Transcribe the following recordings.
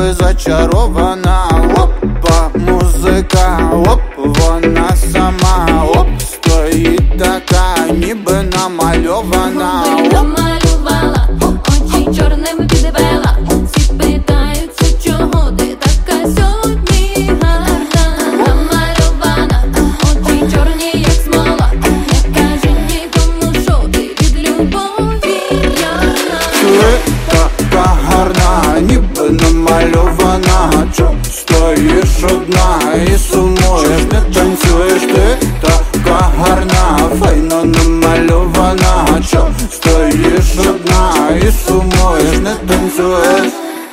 ніби зачарована. Опа, музика, оп, вона сама, оп, стоїть така, ніби намальована. Намалювала, очі чорними підвела. Всі питаються, чого ти така сьогодні гарна. Намальована, очі чорні, як смола. Не кажи нікому, що ти від любові п'яна. Ти така гарна, ніби намальована. Чо стоїш одна і сумуєш, не танцюєш? Ти така гарна, файно намальована. Чо стоїш одна і сумуєш, не танцюєш?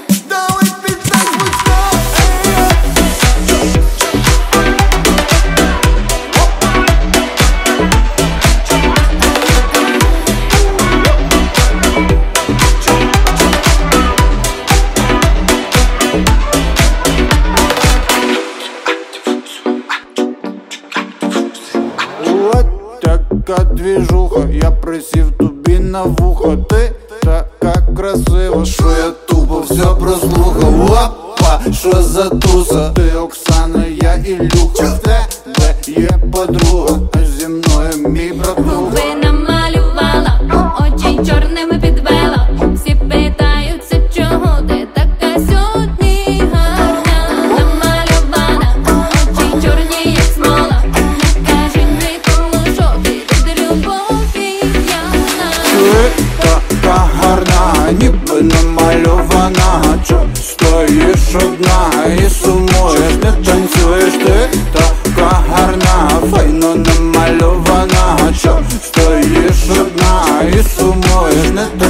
Така двіжуха, я присів тобі на вухо. Ти така красива, що я тупо все прослухав. Опа, що за туса? Ти Оксана, я Ілюха. В тебе є подруга, а зі мною мій братуха. Губи намалювала, очі чорними підвела. Всі питаються, чого ти така сьогодні гарна. Намалювана, очі чорні, як смола. Не кажи нікому, що ти від любові п'яна. Ти така гарна, ніби намальована. Чо стоїш одна і сумуєш, не танцюєш? Ти така гарна, файно намальована. Чо стоїш одна і сумуєш, не